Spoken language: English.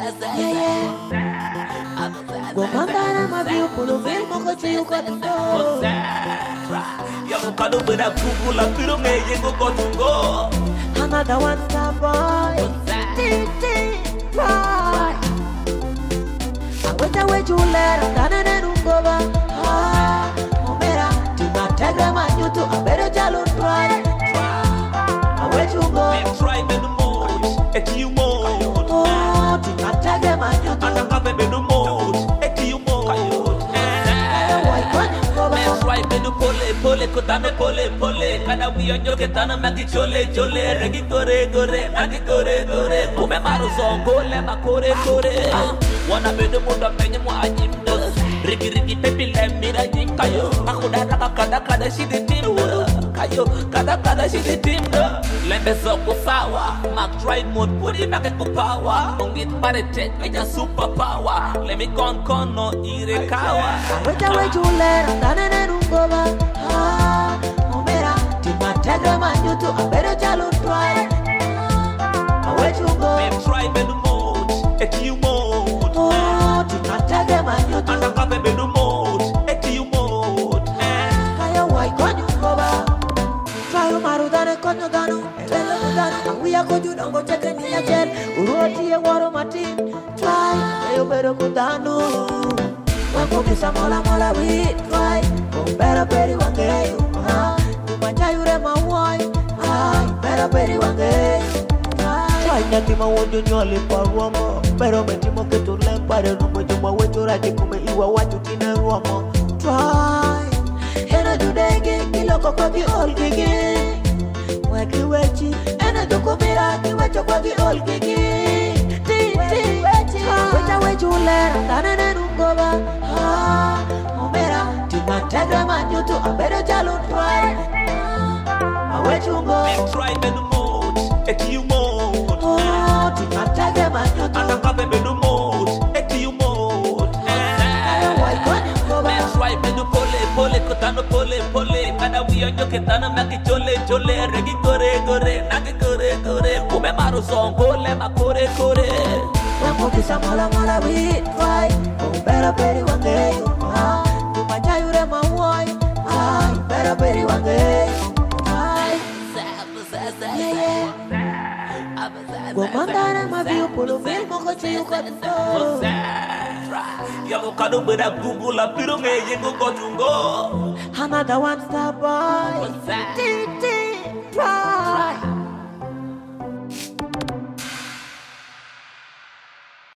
Gomandana maviu pulo vilmo kochiu kotindo. Yo kado beda kugula piro me yengo kotungo. Another one star boy. Right. Aweta wejulera kana nenungoba. Omera timatega manyutu abere jalo try. Awechungo. Try me no more. Eki mo. Oh, timatega manyutu. Anakabe me no more. Eki mo. Try me no pole kotame pole. Kana wiyonyo ketana magi chole. Regi gore. Magi gore. Kume maru zongo le makore. Wana be no mundo menye mo ajimdo. Rigi pepi le mira jing kayo. Aku dada kada shidi timdo. Kayo kada shidi timdo. Lembe zoko sawa. Mak try mode pudi make ku power. Ongit parete kaya super power. Let me con no ire kawa. Aweta wejulera kana nenungoba. Omera timatega manyutu abere jalo try. Awechungo. Try me no mode. Eki mode. Oh, timatega manyutu. Anakabe me no mode. Eki mode. Kaya wai konyo ngoba. Try umaru dane konyo dano. Elele mudano. Anguya koju dongo cheke ni ya jel. Uroti ye waro matin. Try. Ayo bero mudano. Wako kisa mola we try. Better peri wangeyo. Kumanja yure mawai. Better peri wangeyo. Try nyati mawondo nyole paruamo. Pero metimo que tu lempare no me tomo wecho raje kume iwa watu tina ruamo. Try. Ena judege kilo koko ki olgege. Weki wechi. Ena joko mira ki wecho kwa ki olgege. Wecha wechulera tane nenungoba. Omera timatega manyutu abere jalo try. Awechungo. Try me no mode. Eki mode. Oh, timatega manyutu. Anakabe me no mode. Eki mode. Wai konyo ngoba. Try me no pole kotano pole. Kana wiyonyo ketana magi chole. Regi gore. Nagi gore. Kume maru zongo le makore. Wako kisa mola we try. Better peri wangeyo. Kumanja yure mawai. Better peri wangeyo. Gomandana maviu pulo vilmo kochiu kotindo. Yo kado beda kugula piro me yengo kotungo. Another one star boy. Right.